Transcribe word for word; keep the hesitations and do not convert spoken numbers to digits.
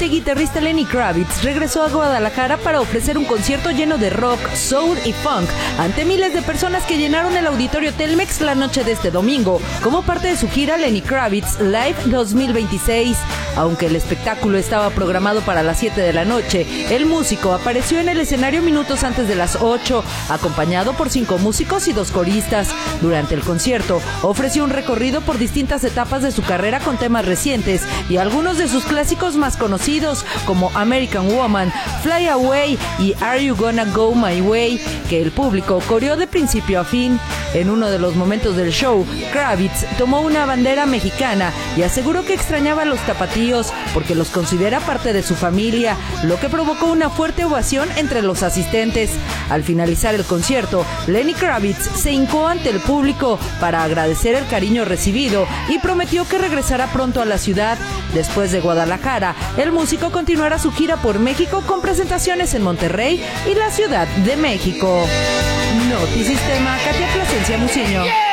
cantante y guitarrista Lenny Kravitz regresó a Guadalajara para ofrecer un concierto lleno de rock, soul y funk ante miles de personas que llenaron el Auditorio Telmex la noche de este domingo, como parte de su gira Lenny Kravitz Live dos mil veintiséis. Aunque el espectáculo estaba programado para las siete de la noche, el músico apareció en el escenario minutos antes de las ocho, acompañado por cinco músicos y dos coristas. Durante el concierto, ofreció un recorrido por distintas etapas de su carrera con temas recientes y algunos de sus clásicos más conocidos, como American Woman, Fly Away y Are You Gonna Go My Way, que el público coreó de principio a fin. En uno de los momentos del show, Kravitz tomó una bandera mexicana y aseguró que extrañaba a los tapatíos porque los considera parte de su familia, lo que provocó una fuerte ovación entre los asistentes. Al finalizar el concierto, Lenny Kravitz se hincó ante el público para agradecer el cariño recibido y prometió que regresará pronto a la ciudad. Después de Guadalajara, el músico continuará su gira por México con presentaciones en Monterrey y la Ciudad de México. Notisistema, Katia Plasencia Muciño.